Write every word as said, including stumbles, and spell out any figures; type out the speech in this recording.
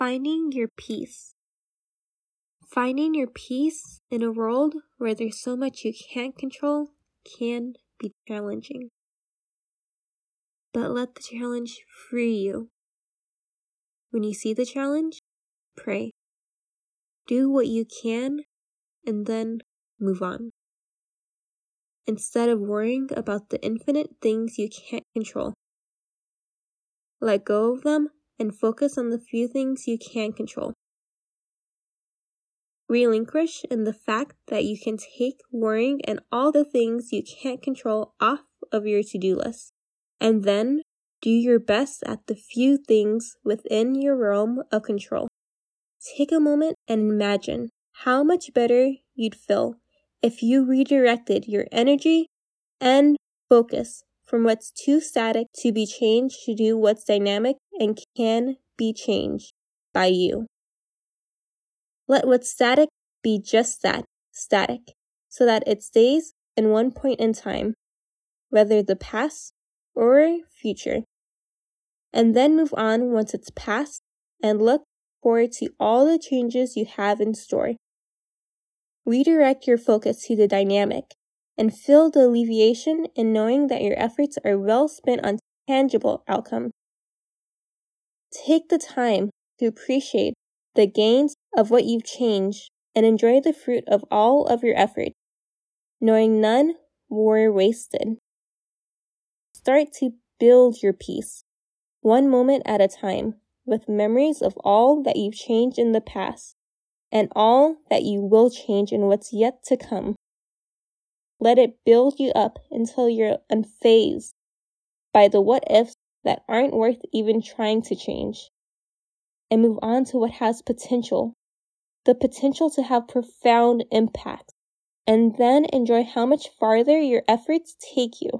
Finding your peace. Finding your peace in a world where there's so much you can't control can be challenging. But let the challenge free you. When you see the challenge, pray. Do what you can and then move on. Instead of worrying about the infinite things you can't control, let go of them and focus on the few things you can control. Relinquish in the fact that you can take worrying and all the things you can't control off of your to-do list, and then do your best at the few things within your realm of control. Take a moment and imagine how much better you'd feel if you redirected your energy and focus from what's too static to be changed to do what's dynamic and can be changed by you. Let what's static be just that, static, so that it stays in one point in time, whether the past or future. And then move on once it's past and look forward to all the changes you have in store. Redirect your focus to the dynamic and feel the alleviation in knowing that your efforts are well spent on tangible outcomes. Take the time to appreciate the gains of what you've changed and enjoy the fruit of all of your effort, knowing none were wasted. Start to build your peace, one moment at a time, with memories of all that you've changed in the past and all that you will change in what's yet to come. Let it build you up until you're unfazed by the what-ifs that aren't worth even trying to change, and move on to what has potential, the potential to have profound impact, and then enjoy how much farther your efforts take you.